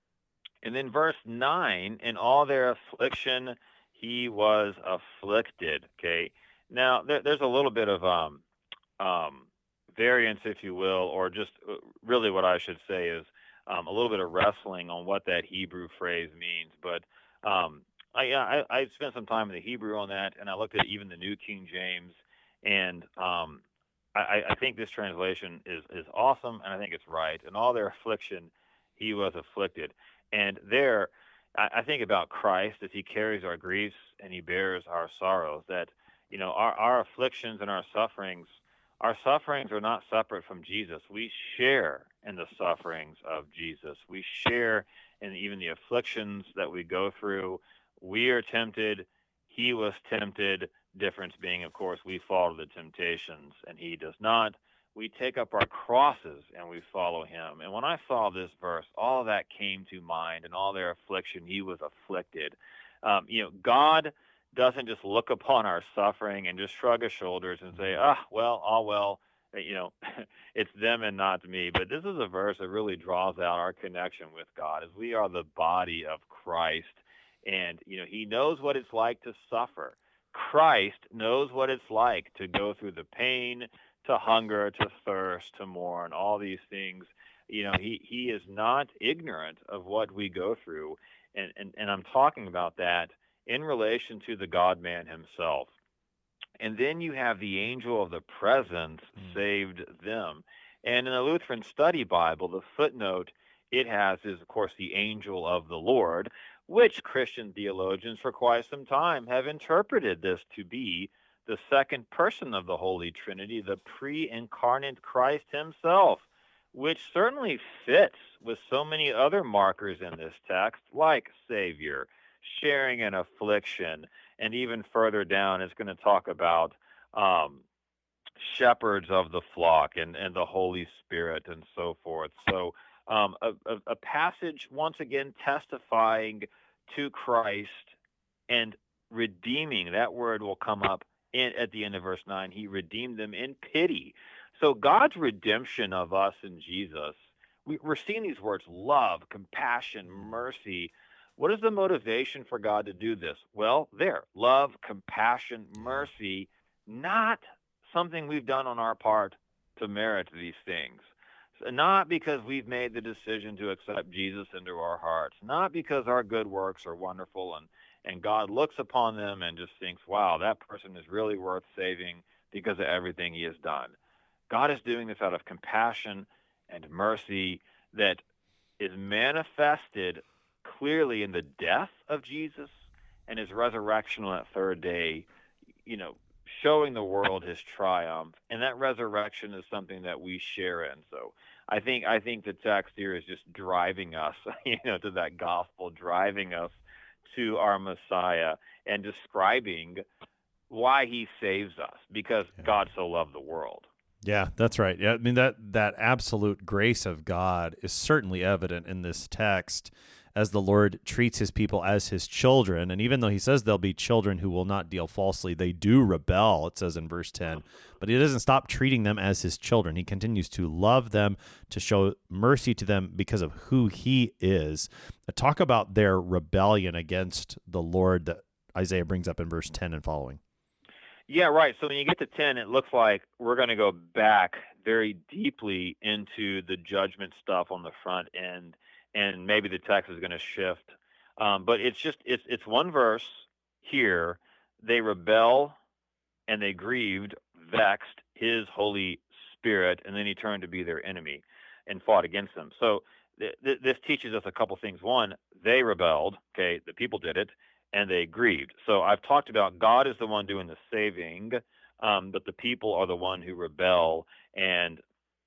And then verse nine, in all their affliction, he was afflicted, okay? Now, there, there's a little bit of um, um, variance, if you will, or just really what I should say is um, a little bit of wrestling on what that Hebrew phrase means. But um, I, I, I spent some time in the Hebrew on that, and I looked at even the New King James, and um, I, I think this translation is, is awesome, and I think it's right. In all their affliction, he was afflicted. And there, I think about Christ as he carries our griefs and he bears our sorrows, that, you know, our, our afflictions and our sufferings, our sufferings are not separate from Jesus. We share in the sufferings of Jesus. We share in even the afflictions that we go through. We are tempted. He was tempted. Difference being, of course, we fall to the temptations and he does not. We take up our crosses and we follow him. And when I saw this verse, all of that came to mind, and all their affliction, he was afflicted. Um, you know, God doesn't just look upon our suffering and just shrug his shoulders and say, ah, well, all well, you know, it's them and not me. But this is a verse that really draws out our connection with God, as we are the body of Christ. And, you know, he knows what it's like to suffer. Christ knows what it's like to go through the pain, to hunger, to thirst, to mourn, all these things. You know, he, he is not ignorant of what we go through. And, and, and I'm talking about that in relation to the God-man himself. And then you have the angel of the presence mm. saved them. And in the Lutheran Study Bible, the footnote it has is, of course, the angel of the Lord, which Christian theologians for quite some time have interpreted this to be the second person of the Holy Trinity, the pre-incarnate Christ himself, which certainly fits with so many other markers in this text, like Savior, sharing an affliction, and even further down, it's going to talk about um, shepherds of the flock and, and the Holy Spirit and so forth. So um, a, a, a passage, once again, testifying to Christ and redeeming. That word will come up in, at the end of verse nine. He redeemed them in pity. So God's redemption of us in Jesus, we, we're seeing these words, love, compassion, mercy. What is the motivation for God to do this? Well, there, love, compassion, mercy, not something we've done on our part to merit these things. So not because we've made the decision to accept Jesus into our hearts, not because our good works are wonderful and, and God looks upon them and just thinks, wow, that person is really worth saving because of everything he has done. God is doing this out of compassion and mercy that is manifested clearly in the death of Jesus and his resurrection on that third day, you know, showing the world his triumph. And that resurrection is something that we share in. So I think I think the text here is just driving us, you know, to that gospel, driving us to our Messiah and describing why he saves us, because yeah. God so loved the world. Yeah, that's right. Yeah, I mean, that that absolute grace of God is certainly evident in this text. as the Lord treats his people as his children. And even though he says they'll be children who will not deal falsely, they do rebel, it says in verse ten. But he doesn't stop treating them as his children. He continues to love them, to show mercy to them because of who he is. Talk about their rebellion against the Lord that Isaiah brings up in verse ten and following. Yeah, right. So when you get to ten, it looks like we're going to go back very deeply into the judgment stuff on the front end, and maybe the text is going to shift. Um, but it's just, it's it's one verse here. They rebel and they grieved, vexed his Holy Spirit, and then he turned to be their enemy and fought against them. So th- th- this teaches us a couple things. One, they rebelled, okay, the people did it, and they grieved. So I've talked about God is the one doing the saving, um, but the people are the one who rebel. And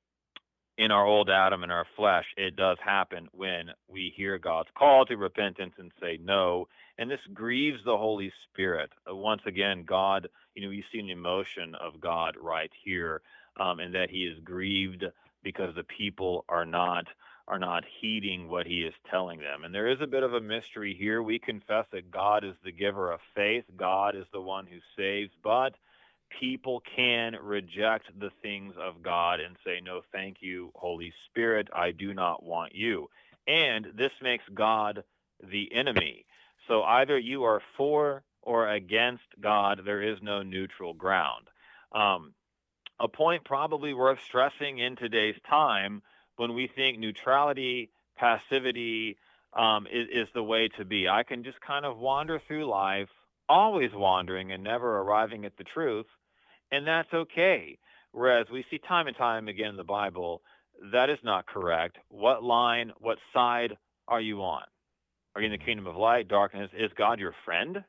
in our old Adam and our flesh, it does happen when we hear God's call to repentance and say no. And this grieves the Holy Spirit. Uh, once again, God, you know, you see an emotion of God right here, um, and that he is grieved because the people are not are not heeding what he is telling them. And there is a bit of a mystery here. We confess that God is the giver of faith. God is the one who saves, but people can reject the things of God and say, no, thank you, Holy Spirit, I do not want you. And this makes God the enemy. So either you are for or against God. There is no neutral ground. Um, a point probably worth stressing in today's time when we think neutrality, passivity um, is, is the way to be. I can just kind of wander through life, always wandering and never arriving at the truth, and that's okay. Whereas we see time and time again in the Bible, that is not correct. What line, what side are you on? Are you in the kingdom of light, darkness? Is God your friend,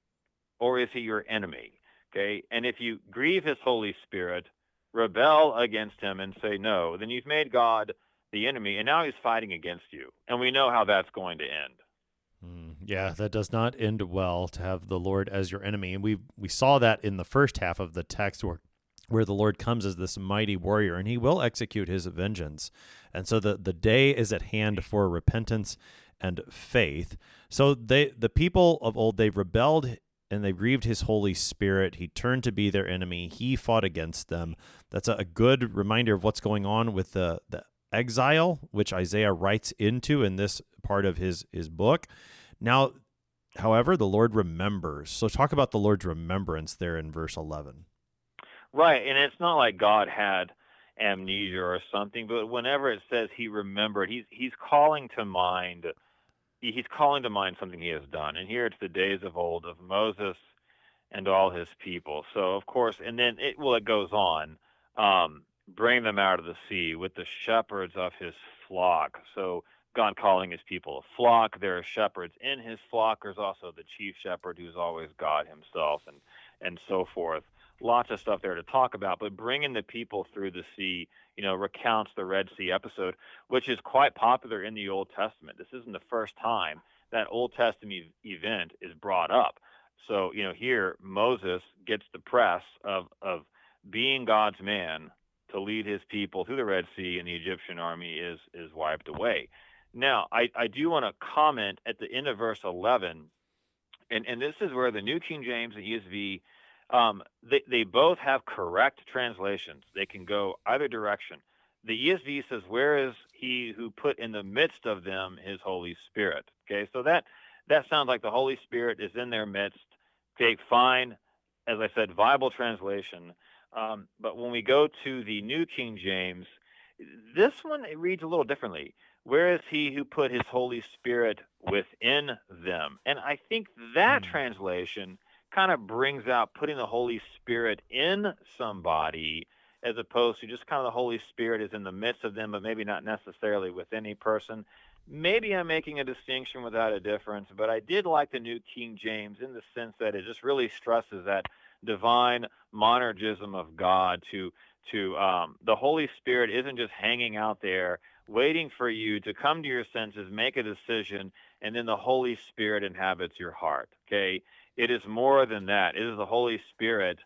or is he your enemy? Okay, and if you grieve his Holy Spirit, rebel against him and say no, then you've made God the enemy, and now he's fighting against you. And we know how that's going to end. Mm, yeah, that does not end well to have the Lord as your enemy. And we we saw that in the first half of the text where, where the Lord comes as this mighty warrior, and he will execute his vengeance. And so the, the day is at hand for repentance and faith. So they the people of old, they rebelled and they grieved his Holy Spirit. He turned to be their enemy. He fought against them. That's a, a good reminder of what's going on with the, the exile, which Isaiah writes into in this part of his, his book. Now, however, the Lord remembers. So talk about the Lord's remembrance there in verse eleven. Right, and it's not like God had amnesia or something, but whenever it says he remembered, he's he's calling to mind he's calling to mind something he has done. And here it's the days of old of Moses and all his people. So of course, and then it well it goes on, um, bring them out of the sea with the shepherds of his flock. So God calling his people a flock. There are shepherds in his flock. There's also the chief shepherd who's always God himself, and and so forth. Lots of stuff there to talk about, but bringing the people through the sea, you know, recounts the Red Sea episode, which is quite popular in the Old Testament. This isn't the first time that Old Testament event is brought up. So, you know, here Moses gets the press of, of being God's man to lead his people through the Red Sea, and the Egyptian army is, is wiped away. Now, I, I do want to comment at the end of verse eleven, and, and this is where the New King James and E S V, Um, they, they both have correct translations. They can go either direction. The E S V says, where is he who put in the midst of them his Holy Spirit? Okay, so that, that sounds like the Holy Spirit is in their midst. Okay, fine. As I said, viable translation. Um, but when we go to the New King James, this one, it reads a little differently. Where is he who put his Holy Spirit within them? And I think that mm. translation kind of brings out putting the Holy Spirit in somebody, as opposed to just kind of the Holy Spirit is in the midst of them, but maybe not necessarily with any person. Maybe I'm making a distinction without a difference, but I did like the New King James in the sense that it just really stresses that divine monergism of God. To to um, the Holy Spirit isn't just hanging out there waiting for you to come to your senses, make a decision, and then the Holy Spirit inhabits your heart. Okay. It is more than that. It is the Holy Spirit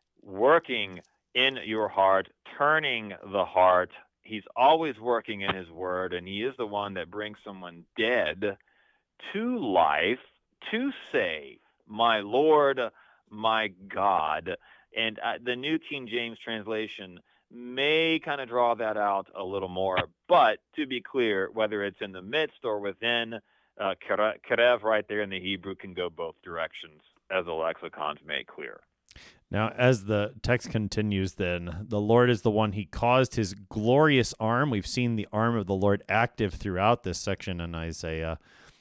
working in your heart, turning the heart. He's always working in his word, and he is the one that brings someone dead to life to say, my Lord, my God. And uh, the New King James translation may kind of draw that out a little more. But to be clear, whether it's in the midst or within, uh, kerev right there in the Hebrew can go both directions, as the lexicons make clear. Now, as the text continues, then, the Lord is the one. He caused his glorious arm. We've seen the arm of the Lord active throughout this section in Isaiah.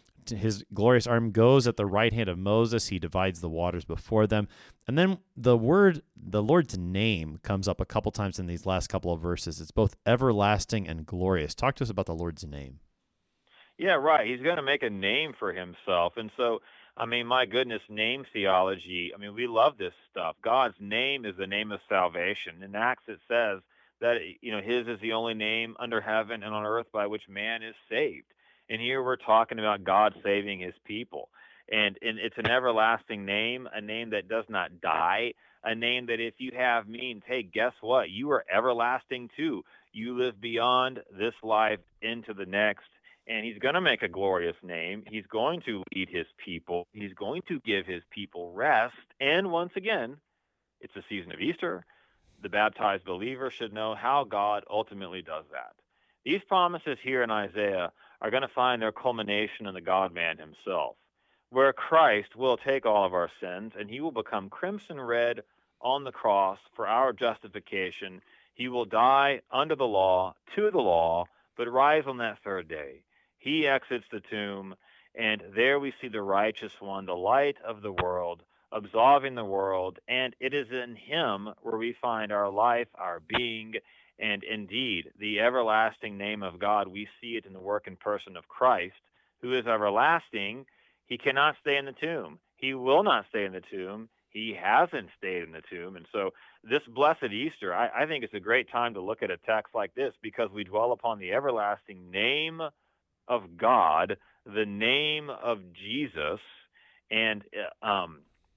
His glorious arm goes at the right hand of Moses. He divides the waters before them. And then the word, the Lord's name, comes up a couple times in these last couple of verses. It's both everlasting and glorious. Talk to us about the Lord's name. Yeah, right. He's going to make a name for himself. And so, I mean, my goodness, name theology. I mean, we love this stuff. God's name is the name of salvation. In Acts, it says that, you know, his is the only name under heaven and on earth by which man is saved. And here we're talking about God saving his people. And, and it's an everlasting name, a name that does not die, a name that if you have means, hey, guess what? You are everlasting too. You live beyond this life into the next. And he's going to make a glorious name. He's going to lead his people. He's going to give his people rest. And once again, it's the season of Easter. The baptized believer should know how God ultimately does that. These promises here in Isaiah are going to find their culmination in the God-man himself, where Christ will take all of our sins and he will become crimson red on the cross for our justification. He will die under the law, to the law, but rise on that third day. He exits the tomb, and there we see the righteous one, the light of the world, absolving the world, and it is in him where we find our life, our being, and indeed the everlasting name of God. We see it in the work and person of Christ, who is everlasting. He cannot stay in the tomb. He will not stay in the tomb. He hasn't stayed in the tomb. And so this blessed Easter, I, I think it's a great time to look at a text like this because we dwell upon the everlasting name of God, the name of Jesus. And um,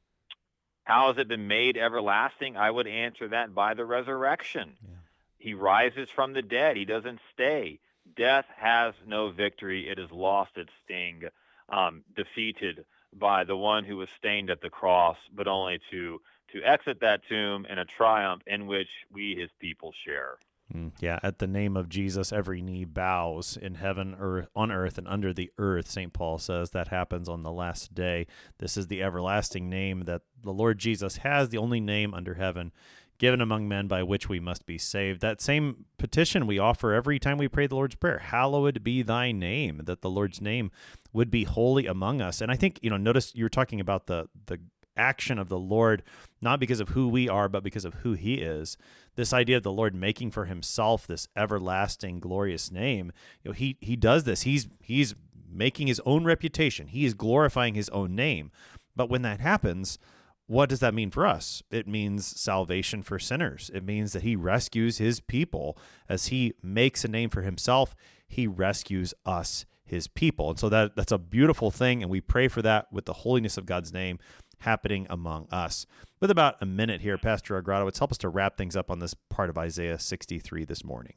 how has it been made everlasting? I would answer that by the resurrection. Yeah. He rises from the dead. He doesn't stay. Death has no victory. It has lost its sting, um, defeated by the one who was stained at the cross, but only to to exit that tomb in a triumph in which we, his people, share. Mm, yeah, at the name of Jesus, every knee bows in heaven, earth, on earth, and under the earth. Saint Paul says that happens on the last day. This is the everlasting name that the Lord Jesus has, the only name under heaven given among men by which we must be saved. That same petition we offer every time we pray the Lord's Prayer, hallowed be thy name, that the Lord's name would be holy among us. And I think, you know, notice you're talking about the the action of the Lord, not because of who we are, but because of who he is. This idea of the Lord making for himself this everlasting, glorious name, you know, he he does this. He's he's making his own reputation. He is glorifying his own name. But when that happens, what does that mean for us? It means salvation for sinners. It means that he rescues his people. As he makes a name for himself, he rescues us, his people. And so that that's a beautiful thing, and we pray for that with the holiness of God's name happening among us. With about a minute here, Pastor Agradowitz, help us to wrap things up on this part of Isaiah sixty-three this morning.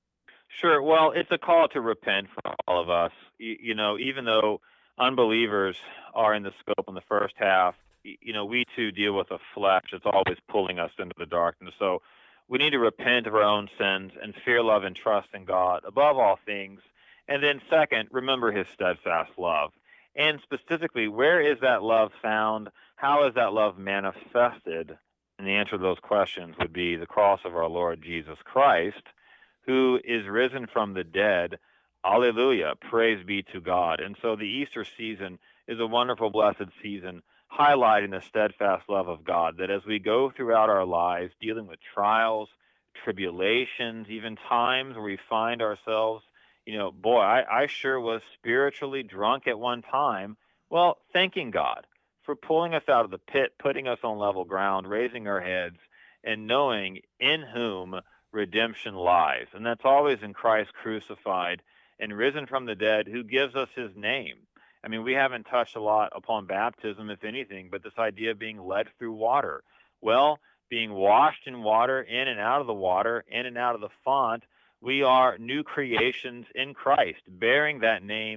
Sure. Well, it's a call to repent for all of us. You, you know, even though unbelievers are in the scope in the first half, you know, we too deal with a flesh that's always pulling us into the darkness. So we need to repent of our own sins and fear, love, and trust in God above all things. And then second, remember his steadfast love. And specifically, where is that love found? How is that love manifested? And the answer to those questions would be the cross of our Lord Jesus Christ, who is risen from the dead. Alleluia. Praise be to God. And so the Easter season is a wonderful, blessed season, highlighting the steadfast love of God, that as we go throughout our lives dealing with trials, tribulations, even times where we find ourselves, you know, boy, I, I sure was spiritually drunk at one time. Well, thanking God for pulling us out of the pit, putting us on level ground, raising our heads, and knowing in whom redemption lies. And that's always in Christ crucified and risen from the dead, who gives us his name. I mean, we haven't touched a lot upon baptism, if anything, but this idea of being led through water. Well, being washed in water, in and out of the water, in and out of the font, we are new creations in Christ, bearing that name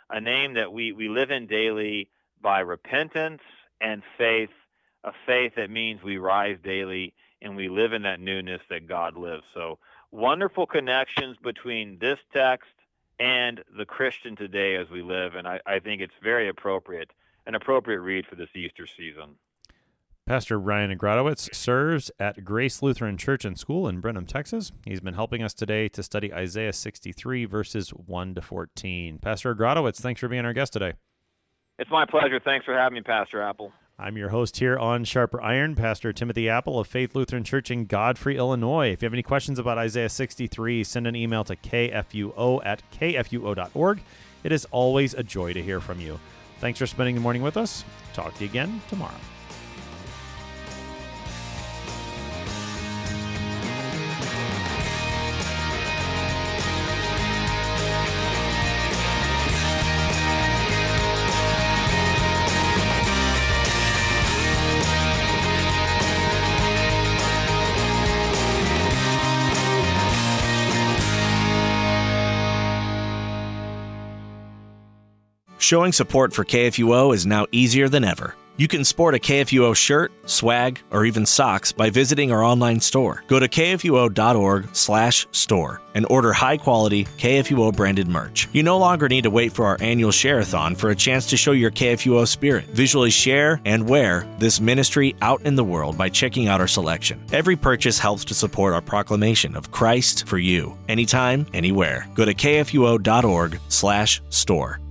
a name that we, we live in daily by repentance and faith, a faith that means we rise daily and we live in that newness that God lives. So wonderful connections between this text and the Christian today as we live, and I, I think it's very appropriate, an appropriate read for this Easter season. Pastor Ryan Agrodowitz serves at Grace Lutheran Church and School in Brenham, Texas. He's been helping us today to study Isaiah sixty-three, verses one to fourteen. Pastor Agrodowitz, thanks for being our guest today. It's my pleasure. Thanks for having me, Pastor Apple. I'm your host here on Sharper Iron, Pastor Timothy Apple of Faith Lutheran Church in Godfrey, Illinois. If you have any questions about Isaiah sixty-three, send an email to k f u o at k f u o dot org. It is always a joy to hear from you. Thanks for spending the morning with us. Talk to you again tomorrow. Showing support for K F U O is now easier than ever. You can sport a K F U O shirt, swag, or even socks by visiting our online store. Go to k f u o dot org slash store and order high-quality K F U O branded merch. You no longer need to wait for our annual share-a-thon for a chance to show your K F U O spirit. Visually share and wear this ministry out in the world by checking out our selection. Every purchase helps to support our proclamation of Christ for you, anytime, anywhere. Go to k f u o dot org slash store.